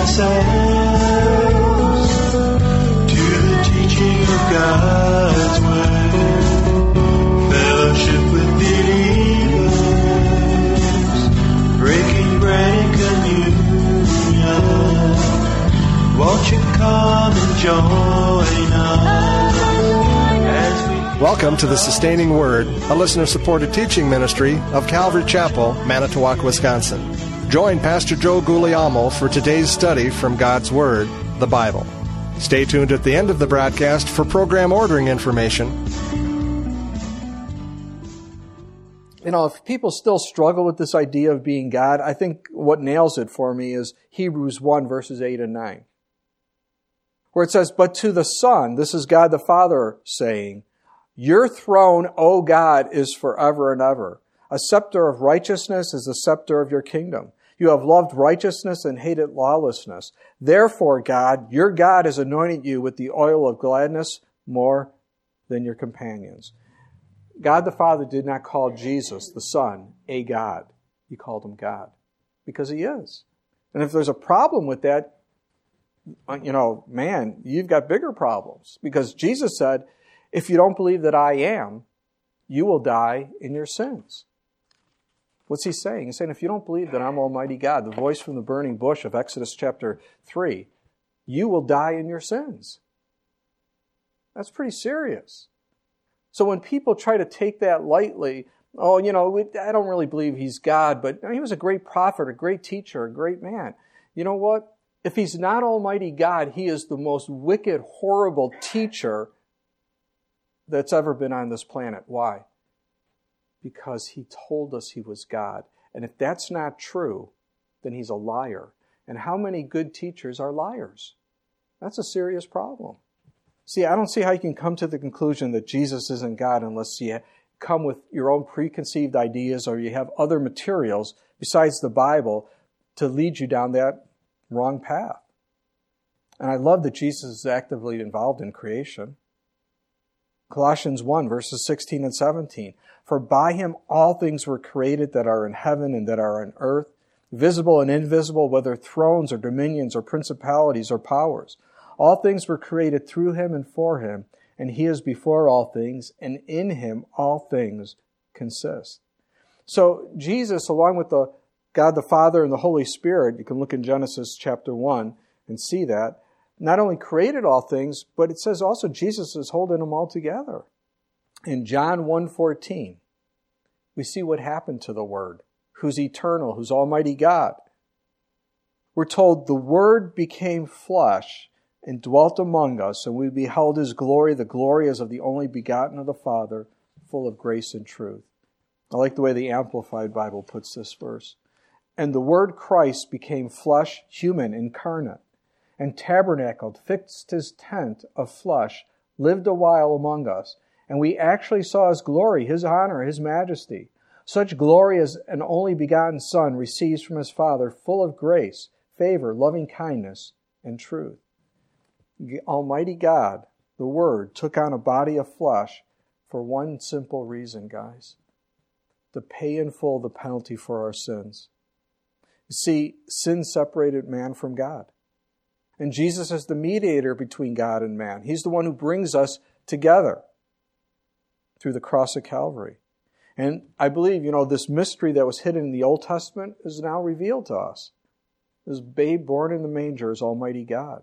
ourselves to the teaching of God's Word. Fellowship with believers, breaking bread and communion. Won't you come and join us as we... Welcome to the Sustaining Word, a listener-supported teaching ministry of Calvary Chapel, Manitowoc, Wisconsin. Join Pastor Joe Guglielmo for today's study from God's Word, the Bible. Stay tuned at the end of the broadcast for program ordering information. You know, if people still struggle with this idea of being God, I think what nails it for me is Hebrews 1, verses 8 and 9. Where it says, "But to the Son," this is God the Father saying, "Your throne, O God, is forever and ever. A scepter of righteousness is the scepter of your kingdom. You have loved righteousness and hated lawlessness. Therefore, God, your God, has anointed you with the oil of gladness more than your companions." God the Father did not call Jesus, the Son, a God. He called him God because he is. And if there's a problem with that, you know, man, you've got bigger problems. Because Jesus said, if you don't believe that I am, you will die in your sins. What's he saying? He's saying, if you don't believe that I'm Almighty God, the voice from the burning bush of Exodus chapter 3, you will die in your sins. That's pretty serious. So when people try to take that lightly, oh, you know, I don't really believe he's God, but he was a great prophet, a great teacher, a great man. You know what? If he's not Almighty God, he is the most wicked, horrible teacher that's ever been on this planet. Why? Because he told us he was God. And if that's not true, then he's a liar. And how many good teachers are liars? That's a serious problem. See, I don't see how you can come to the conclusion that Jesus isn't God unless you come with your own preconceived ideas or you have other materials besides the Bible to lead you down that wrong path. And I love that Jesus is actively involved in creation. Colossians 1, verses 16 and 17. "For by him all things were created that are in heaven and that are on earth, visible and invisible, whether thrones or dominions or principalities or powers. All things were created through him and for him, and he is before all things, and in him all things consist." So Jesus, along with the God the Father and the Holy Spirit, you can look in Genesis chapter 1 and see that, not only created all things, but it says also Jesus is holding them all together. In John 1:14, we see what happened to the Word, who's eternal, who's Almighty God. We're told the Word became flesh and dwelt among us, and we beheld his glory. The glory as of the only begotten of the Father, full of grace and truth. I like the way the Amplified Bible puts this verse. "And the Word Christ became flesh, human, incarnate, and tabernacled, fixed his tent of flesh, lived a while among us. And we actually saw his glory, his honor, his majesty. Such glory as an only begotten Son receives from his Father, full of grace, favor, loving kindness, and truth." Almighty God, the Word, took on a body of flesh for one simple reason, guys. To pay in full the penalty for our sins. You see, sin separated man from God. And Jesus is the mediator between God and man. He's the one who brings us together through the cross of Calvary. And I believe, you know, this mystery that was hidden in the Old Testament is now revealed to us. This babe born in the manger is Almighty God.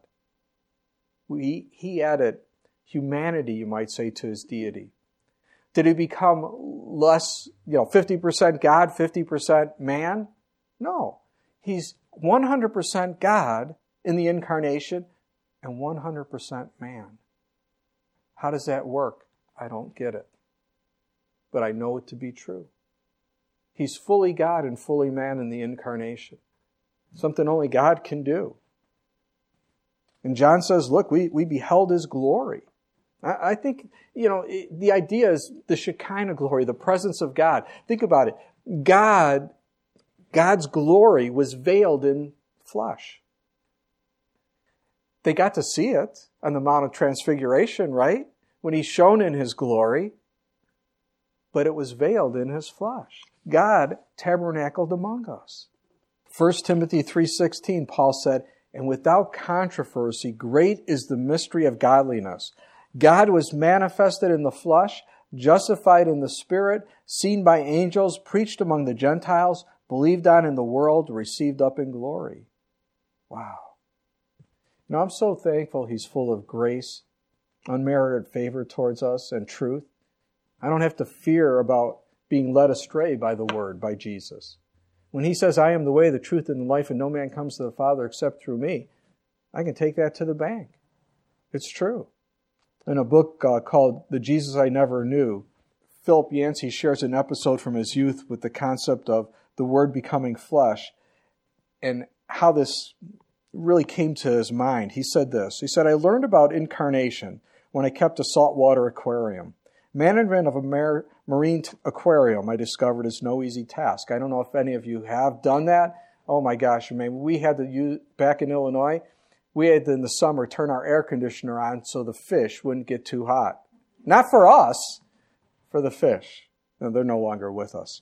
He added humanity, you might say, to his deity. Did he become less, 50% God, 50% man? No. He's 100% God in the incarnation and 100% man. How does that work? I don't get it. But I know it to be true. He's fully God and fully man in the incarnation. Something only God can do. And John says, look, we beheld his glory. I think, the idea is the Shekinah glory, the presence of God. Think about it. God's glory was veiled in flesh. They got to see it on the Mount of Transfiguration, right? When he's shown in his glory. But it was veiled in his flesh. God tabernacled among us. 1 Timothy 3:16, Paul said, and without controversy, great is the mystery of godliness. God was manifested in the flesh, justified in the Spirit, seen by angels, preached among the Gentiles, believed on in the world, received up in glory. Wow. I'm so thankful He's full of grace, unmerited favor towards us, and truth. I don't have to fear about being led astray by the Word, by Jesus. When He says, I am the way, the truth, and the life, and no man comes to the Father except through me, I can take that to the bank. It's true. In a book called The Jesus I Never Knew, Philip Yancey shares an episode from his youth with the concept of the Word becoming flesh and how this really came to his mind. He said this. He said, I learned about incarnation when I kept a saltwater aquarium. Management of a marine aquarium, I discovered, is no easy task. I don't know if any of you have done that. Oh my gosh, we had to use, back in Illinois, we had to, in the summer, turn our air conditioner on so the fish wouldn't get too hot. Not for us, for the fish. No, they're no longer with us.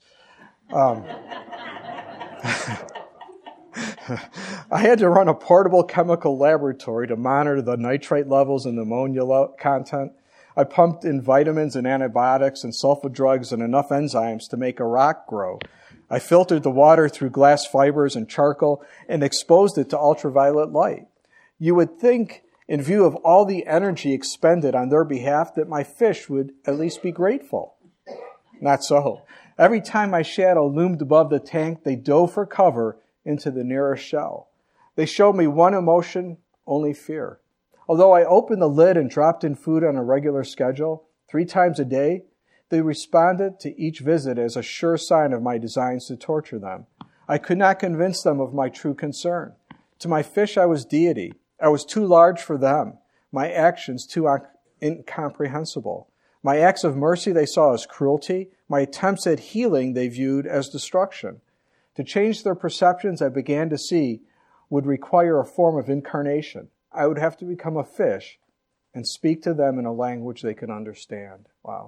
I had to run a portable chemical laboratory to monitor the nitrate levels and the ammonia content. I pumped in vitamins and antibiotics and sulfa drugs and enough enzymes to make a rock grow. I filtered the water through glass fibers and charcoal and exposed it to ultraviolet light. You would think, in view of all the energy expended on their behalf, that my fish would at least be grateful. Not so. Every time my shadow loomed above the tank, they dove for cover into the nearest shell. They showed me one emotion, only fear. Although I opened the lid and dropped in food on a regular schedule, 3 times a day, they responded to each visit as a sure sign of my designs to torture them. I could not convince them of my true concern. To my fish, I was deity. I was too large for them. My actions too incomprehensible. My acts of mercy they saw as cruelty. My attempts at healing they viewed as destruction. To change their perceptions, I began to see would require a form of incarnation. I would have to become a fish and speak to them in a language they could understand. Wow.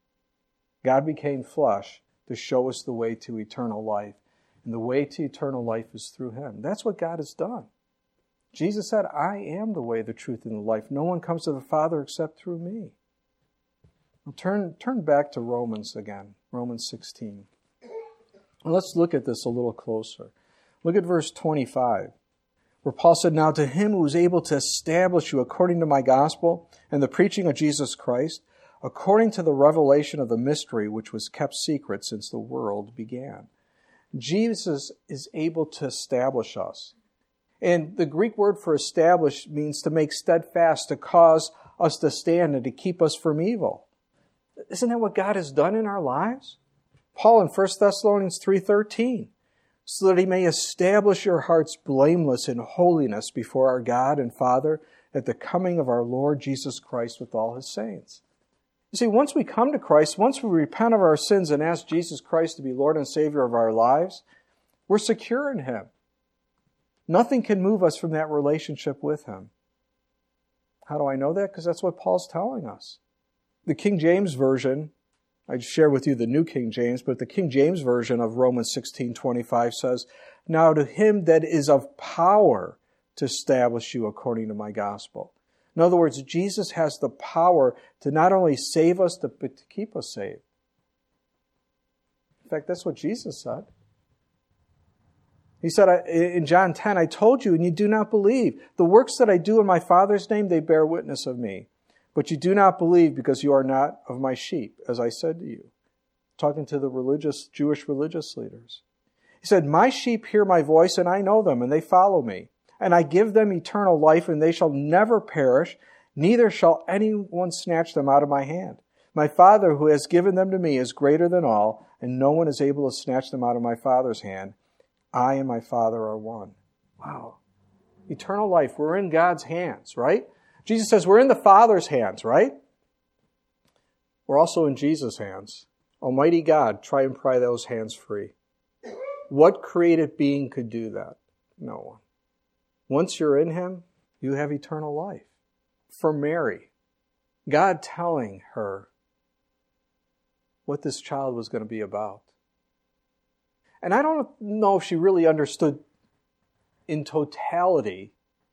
God became flesh to show us the way to eternal life. And the way to eternal life is through Him. That's what God has done. Jesus said, I am the way, the truth, and the life. No one comes to the Father except through me. Now turn back to Romans again, Romans 16. And let's look at this a little closer. Look at verse 25. Where Paul said, now to Him who is able to establish you according to my gospel and the preaching of Jesus Christ, according to the revelation of the mystery which was kept secret since the world began. Jesus is able to establish us. And the Greek word for establish means to make steadfast, to cause us to stand and to keep us from evil. Isn't that what God has done in our lives? Paul in 1 Thessalonians 3:13. So that He may establish your hearts blameless in holiness before our God and Father at the coming of our Lord Jesus Christ with all His saints. You see, once we come to Christ, once we repent of our sins and ask Jesus Christ to be Lord and Savior of our lives, we're secure in Him. Nothing can move us from that relationship with Him. How do I know that? Because that's what Paul's telling us. The King James Version, I share with you the New King James, but the King James Version of Romans 16:25 says, now to Him that is of power to establish you according to my gospel. In other words, Jesus has the power to not only save us, but to keep us saved. In fact, that's what Jesus said. He said in John 10, I told you, and you do not believe. The works that I do in my Father's name, they bear witness of me. But you do not believe because you are not of my sheep, as I said to you. Talking to the Jewish religious leaders. He said, my sheep hear my voice, and I know them, and they follow me. And I give them eternal life, and they shall never perish, neither shall anyone snatch them out of my hand. My Father who has given them to me is greater than all, and no one is able to snatch them out of my Father's hand. I and my Father are one. Wow. Eternal life. We're in God's hands, right? Jesus says we're in the Father's hands, right? We're also in Jesus' hands. Almighty God, try and pry those hands free. What created being could do that? No one. Once you're in Him, you have eternal life. For Mary, God telling her what this child was going to be about. And I don't know if she really understood in totality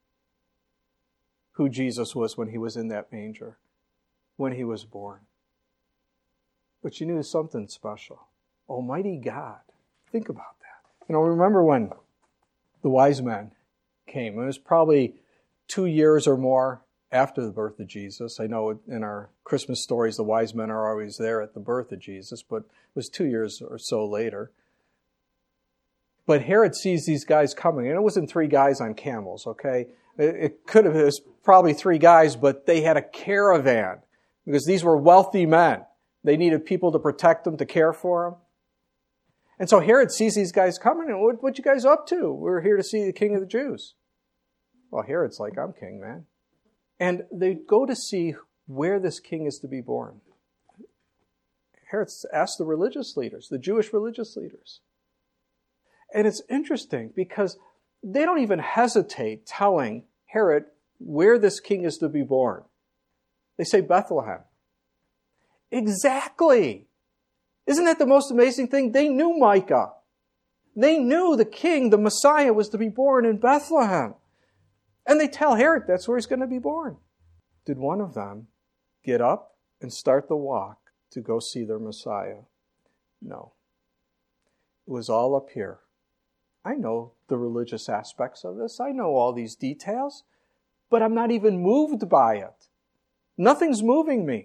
who Jesus was when he was in that manger, when he was born. But you knew something special. Almighty God. Think about that. Remember when the wise men came. It was probably 2 years or more after the birth of Jesus. I know in our Christmas stories, the wise men are always there at the birth of Jesus, but it was 2 years or so later. But Herod sees these guys coming, and it wasn't 3 guys on camels, okay? It could have, it was probably 3 guys, but they had a caravan because these were wealthy men. They needed people to protect them, to care for them. And so Herod sees these guys coming, and what you guys up to? We're here to see the King of the Jews. Well, Herod's like, I'm king, man. And they go to see where this king is to be born. Herod asked the religious leaders, the Jewish religious leaders. And it's interesting because they don't even hesitate telling Herod where this king is to be born. They say Bethlehem. Exactly. Isn't that the most amazing thing? They knew Micah. They knew the king, the Messiah, was to be born in Bethlehem. And they tell Herod that's where he's going to be born. Did one of them get up and start the walk to go see their Messiah? No. It was all up here. I know the religious aspects of this. I know all these details. But I'm not even moved by it. Nothing's moving me.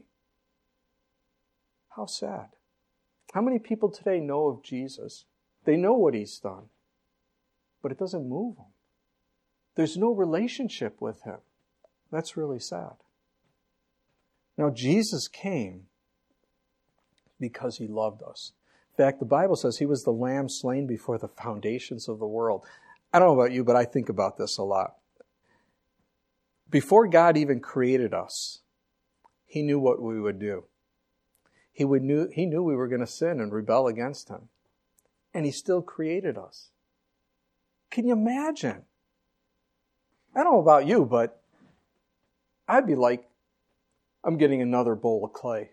How sad. How many people today know of Jesus? They know what he's done. But it doesn't move them. There's no relationship with him. That's really sad. Now, Jesus came because he loved us. In fact, the Bible says he was the lamb slain before the foundations of the world. I don't know about you, but I think about this a lot. Before God even created us, he knew what we would do. He knew we were going to sin and rebel against him. And he still created us. Can you imagine? I don't know about you, but I'd be like, I'm getting another bowl of clay.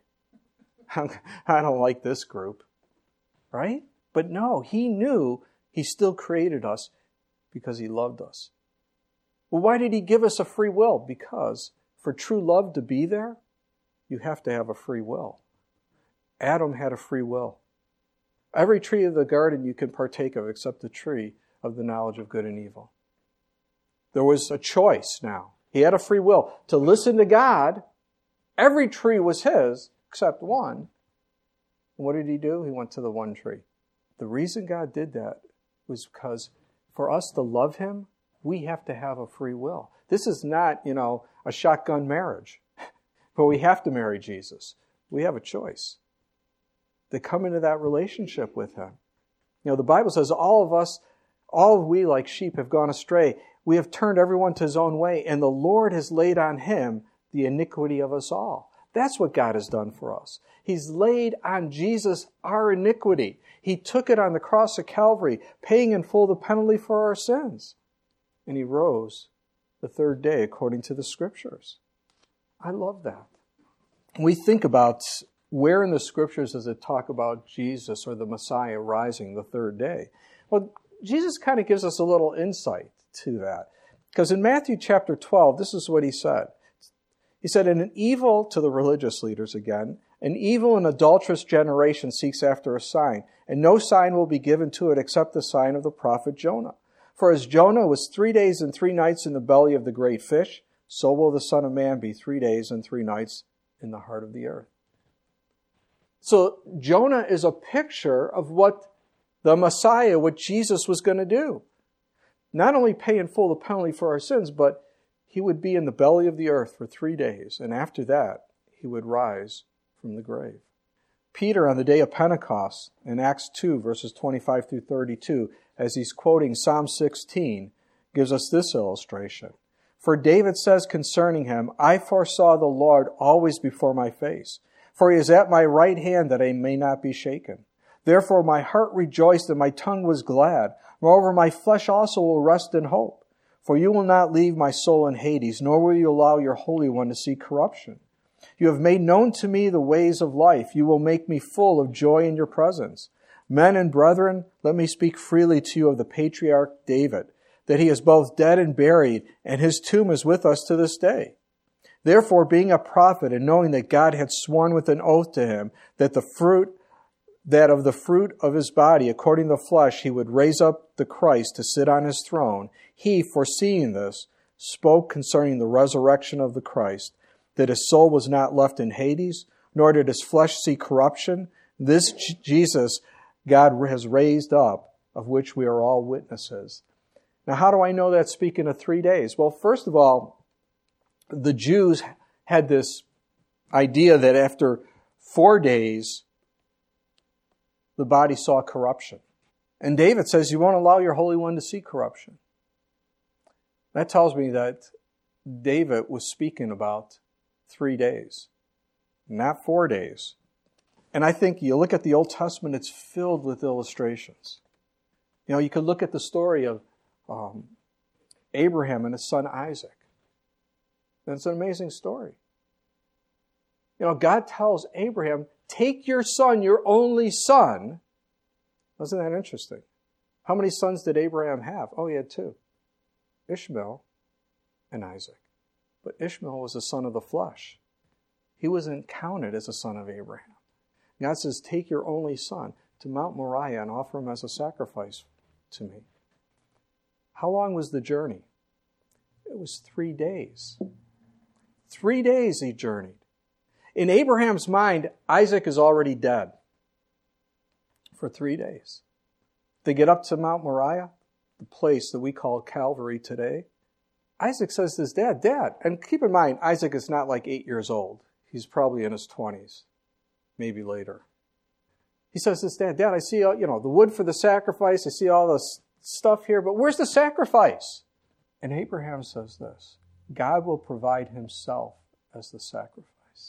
I don't like this group. Right? But no, he knew he still created us because he loved us. Well, why did he give us a free will? Because for true love to be there, you have to have a free will. Adam had a free will. Every tree of the garden you can partake of except the tree of the knowledge of good and evil. There was a choice now. He had a free will to listen to God. Every tree was his except one. And what did he do? He went to the one tree. The reason God did that was because for us to love him, we have to have a free will. This is not, a shotgun marriage. But we have to marry Jesus. We have a choice to come into that relationship with him. The Bible says all we like sheep have gone astray. We have turned everyone to his own way, and the Lord has laid on him the iniquity of us all. That's what God has done for us. He's laid on Jesus our iniquity. He took it on the cross of Calvary, paying in full the penalty for our sins. And he rose the 3rd day according to the Scriptures. I love that. We think about where in the Scriptures does it talk about Jesus or the Messiah rising the 3rd day? Well, Jesus kind of gives us a little insight to that. Because in Matthew chapter 12, this is what he said. He said, "And an evil," to the religious leaders again, "an evil and adulterous generation seeks after a sign, and no sign will be given to it except the sign of the prophet Jonah. For as Jonah was 3 days and 3 nights in the belly of the great fish, so will the Son of Man be 3 days and 3 nights in the heart of the earth." So Jonah is a picture of what the Messiah, what Jesus was going to do. Not only pay in full the penalty for our sins, but he would be in the belly of the earth for 3 days, and after that, he would rise from the grave. Peter, on the day of Pentecost, in Acts 2, verses 25 through 32, as he's quoting Psalm 16, gives us this illustration. "For David says concerning him, I foresaw the Lord always before my face. For he is at my right hand that I may not be shaken. Therefore my heart rejoiced and my tongue was glad. Moreover, my flesh also will rest in hope. For you will not leave my soul in Hades, nor will you allow your Holy One to see corruption. You have made known to me the ways of life. You will make me full of joy in your presence. Men and brethren, let me speak freely to you of the patriarch David, that he is both dead and buried, and his tomb is with us to this day. Therefore, being a prophet, and knowing that God had sworn with an oath to him that of the fruit of his body, according to the flesh, he would raise up the Christ to sit on his throne, he, foreseeing this, spoke concerning the resurrection of the Christ, that his soul was not left in Hades, nor did his flesh see corruption. This Jesus God has raised up, of which we are all witnesses. Now, how do I know that's speaking of 3 days? Well, first of all, the Jews had this idea that after 4 days, the body saw corruption. And David says, you won't allow your Holy One to see corruption. That tells me that David was speaking about 3 days, not 4 days. And I think you look at the Old Testament, it's filled with illustrations. You know, you could look at the story of Abraham and his son Isaac. And it's an amazing story. You know, God tells Abraham, take your son, your only son. Wasn't that interesting? How many sons did Abraham have? Oh, he had 2. Ishmael and Isaac. But Ishmael was a son of the flesh. He wasn't counted as a son of Abraham. God says, take your only son to Mount Moriah and offer him as a sacrifice to me. How long was the journey? It was 3 days. 3 days he journeyed. In Abraham's mind, Isaac is already dead for 3 days. They get up to Mount Moriah, the place that we call Calvary today. Isaac says to his dad, Dad, and keep in mind, Isaac is not like 8 years old. He's probably in his 20s, maybe later. He says to his dad, Dad, I see the wood for the sacrifice. I see all this stuff here, but where's the sacrifice? And Abraham says this, God will provide himself as the sacrifice.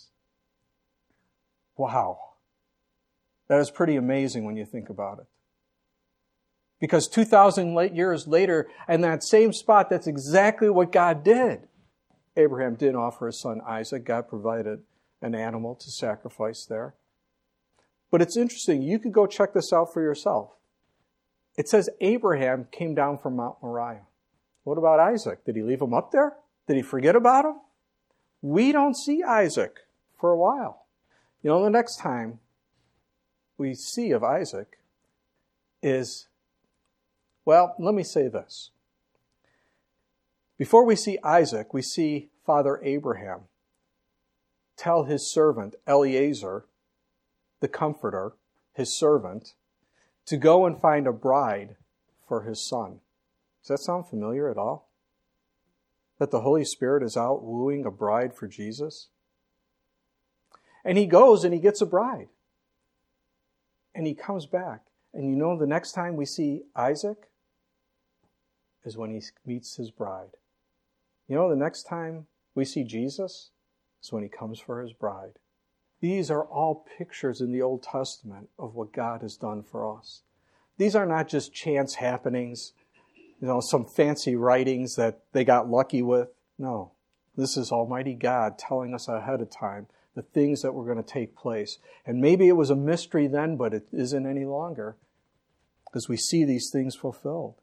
Wow. That is pretty amazing when you think about it. Because 2,000 years later, in that same spot, that's exactly what God did. Abraham did offer his son Isaac. God provided an animal to sacrifice there. But it's interesting. You could go check this out for yourself. It says Abraham came down from Mount Moriah. What about Isaac? Did he leave him up there? Did he forget about him? We don't see Isaac for a while. You know, the next time we see of Isaac is, well, let me say this. Before we see Isaac, we see Father Abraham tell his servant Eliezer, the comforter, his servant, to go and find a bride for his son. Does that sound familiar at all? That the Holy Spirit is out wooing a bride for Jesus? And he goes and he gets a bride. And he comes back. And you know the next time we see Isaac is when he meets his bride. You know the next time we see Jesus is when he comes for his bride. These are all pictures in the Old Testament of what God has done for us. These are not just chance happenings, some fancy writings that they got lucky with. No, this is Almighty God telling us ahead of time the things that were going to take place. And maybe it was a mystery then, but it isn't any longer because we see these things fulfilled.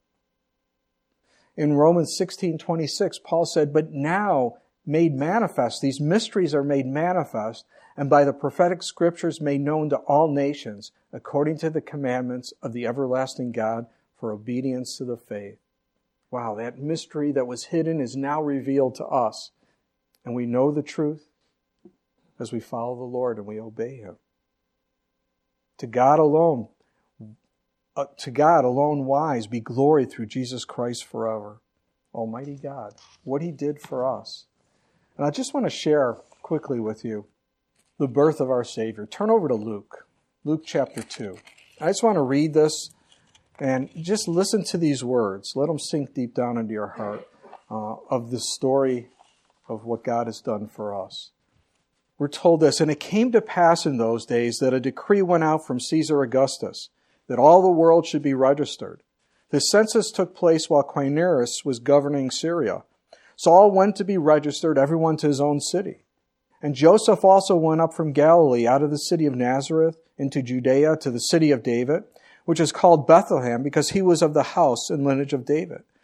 In Romans 16:26, Paul said, but now made manifest, these mysteries are made manifest, and by the prophetic scriptures made known to all nations, according to the commandments of the everlasting God, for obedience to the faith. Wow, that mystery that was hidden is now revealed to us. And we know the truth as we follow the Lord and we obey Him. To God alone wise be glory through Jesus Christ forever. Almighty God, what He did for us. And I just want to share quickly with you the birth of our Savior. Turn over to Luke chapter 2. I just want to read this and just listen to these words. Let them sink deep down into your heart of the story of what God has done for us. We're told this, and it came to pass in those days that a decree went out from Caesar Augustus that all the world should be registered. The census took place while Quirinius was governing Syria. So all went to be registered, everyone to his own city. And Joseph also went up from Galilee out of the city of Nazareth into Judea to the city of David, which is called Bethlehem, because he was of the house and lineage of David,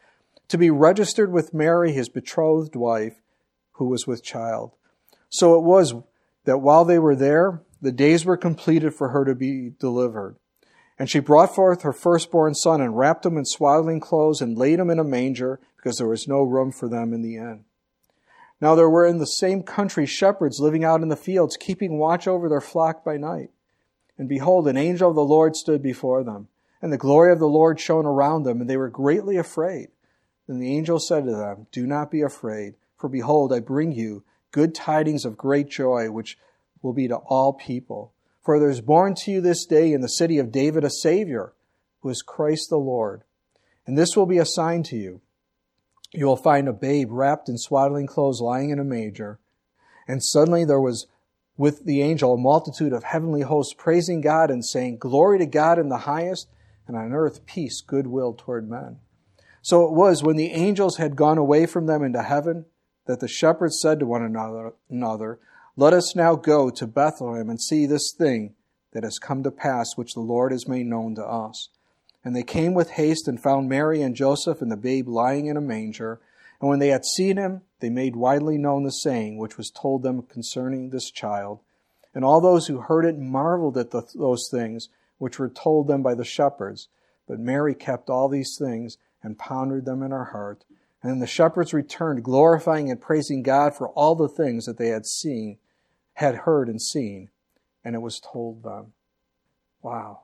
to be registered with Mary, his betrothed wife, who was with child. So it was that while they were there, the days were completed for her to be delivered. And she brought forth her firstborn son and wrapped him in swaddling clothes and laid him in a manger because there was no room for them in the inn. Now there were in the same country shepherds living out in the fields, keeping watch over their flock by night. And behold, an angel of the Lord stood before them, and the glory of the Lord shone around them, and they were greatly afraid. Then the angel said to them, "Do not be afraid, for behold, I bring you good tidings of great joy, which will be to all people. For there is born to you this day in the city of David a Savior, who is Christ the Lord. And this will be a sign to you. You will find a babe wrapped in swaddling clothes lying in a manger." And suddenly there was with the angel a multitude of heavenly hosts praising God and saying, "Glory to God in the highest, and on earth peace, goodwill toward men." So it was when the angels had gone away from them into heaven that the shepherds said to one another, "Let us now go to Bethlehem and see this thing that has come to pass, which the Lord has made known to us." And they came with haste and found Mary and Joseph and the babe lying in a manger. And when they had seen him, they made widely known the saying which was told them concerning this child. And all those who heard it marveled at those things which were told them by the shepherds. But Mary kept all these things and pondered them in her heart. And then the shepherds returned, glorifying and praising God for all the things that they had heard and seen, and it was told them. Wow.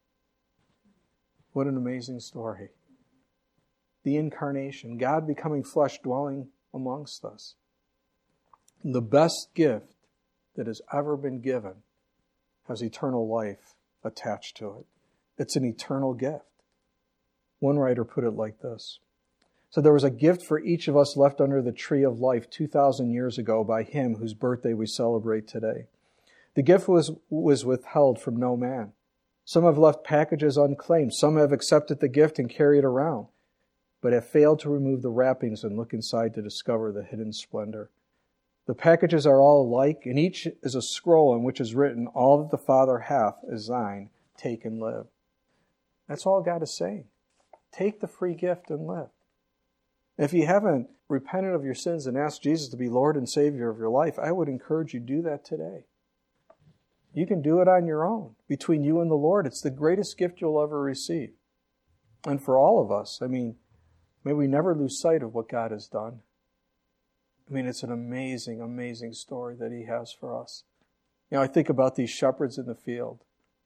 What an amazing story. The incarnation, God becoming flesh, dwelling amongst us. The best gift that has ever been given has eternal life attached to it. It's an eternal gift. One writer put it like this. So there was a gift for each of us left under the tree of life 2,000 years ago by him whose birthday we celebrate today. The gift was withheld from no man. Some have left packages unclaimed. Some have accepted the gift and carry it around, but have failed to remove the wrappings and look inside to discover the hidden splendor. The packages are all alike, and each is a scroll on which is written, "All that the Father hath is thine. Take and live." That's all God is saying. Take the free gift and live. If you haven't repented of your sins and asked Jesus to be Lord and Savior of your life, I would encourage you to do that today. You can do it on your own. Between you and the Lord, it's the greatest gift you'll ever receive. And for all of us, may we never lose sight of what God has done. It's an amazing, amazing story that He has for us. I think about these shepherds in the field.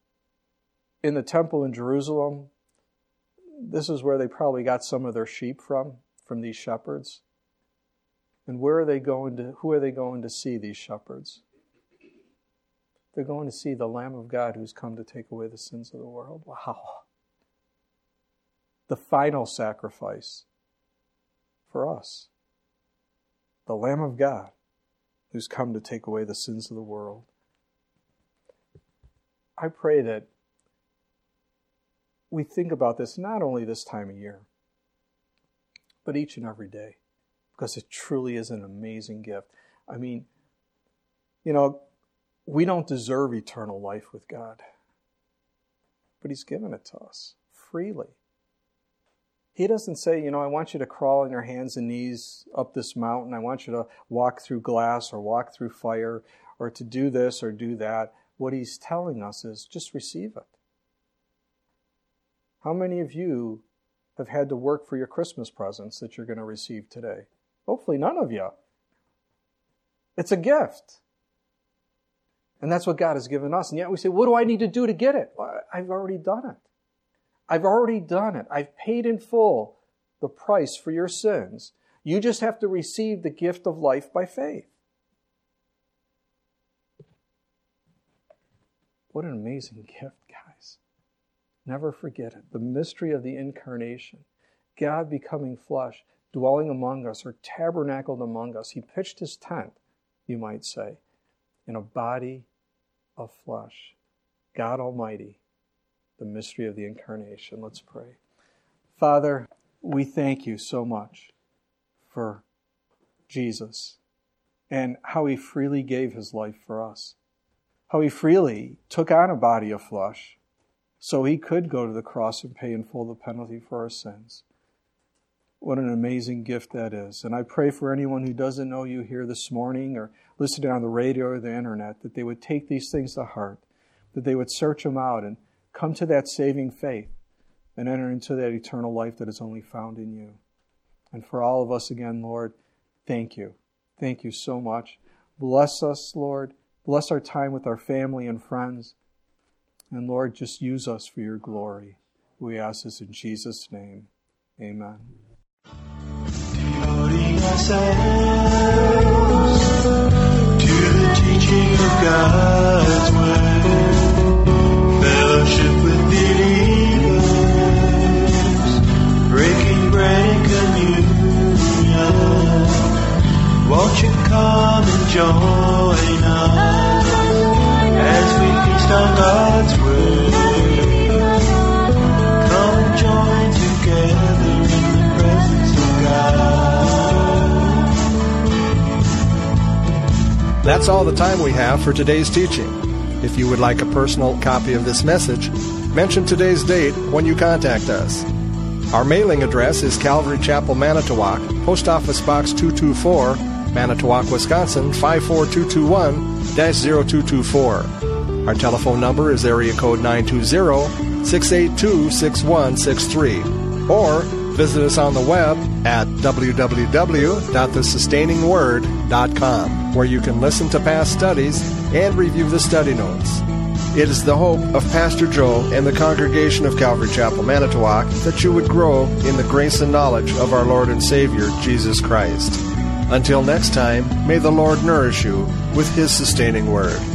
In the temple in Jerusalem, this is where they probably got some of their sheep from these shepherds. And who are they going to see, these shepherds? They're going to see the Lamb of God who's come to take away the sins of the world. Wow. The final sacrifice for us. The Lamb of God who's come to take away the sins of the world. I pray that we think about this not only this time of year, but each and every day, because it truly is an amazing gift. We don't deserve eternal life with God, but He's given it to us freely. He doesn't say, I want you to crawl on your hands and knees up this mountain. I want you to walk through glass or walk through fire or to do this or do that. What He's telling us is just receive it. How many of you have had to work for your Christmas presents that you're going to receive today? Hopefully none of you. It's a gift. And that's what God has given us. And yet we say, what do I need to do to get it? Well, I've already done it. I've already done it. I've paid in full the price for your sins. You just have to receive the gift of life by faith. What an amazing gift, guys. Never forget it. The mystery of the incarnation. God becoming flesh, dwelling among us, or tabernacled among us. He pitched His tent, you might say, in a body of flesh. God Almighty, the mystery of the incarnation. Let's pray. Father, we thank You so much for Jesus and how He freely gave His life for us. How He freely took on a body of flesh so He could go to the cross and pay in full the penalty for our sins. What an amazing gift that is. And I pray for anyone who doesn't know you here this morning or listening on the radio or the internet, that they would take these things to heart, that they would search them out and come to that saving faith and enter into that eternal life that is only found in you. And for all of us again, Lord, thank you. Thank you so much. Bless us, Lord. Bless our time with our family and friends. And Lord, just use us for your glory. We ask this in Jesus' name. Amen. Devoting ourselves to the teaching of God's word, fellowship with believers, breaking bread and communion. Won't you come and join us as we feast on God's word? Come and join together in the presence of God. That's all the time we have for today's teaching. If you would like a personal copy of this message, mention today's date when you contact us. Our mailing address is Calvary Chapel, Manitowoc, Post Office Box 224, Manitowoc, Wisconsin, 54221-0224. Our telephone number is area code 920-682-6163. Or visit us on the web at www.thesustainingsword.com, where you can listen to past studies and review the study notes. It is the hope of Pastor Joe and the congregation of Calvary Chapel, Manitowoc, that you would grow in the grace and knowledge of our Lord and Savior, Jesus Christ. Until next time, may the Lord nourish you with His sustaining word.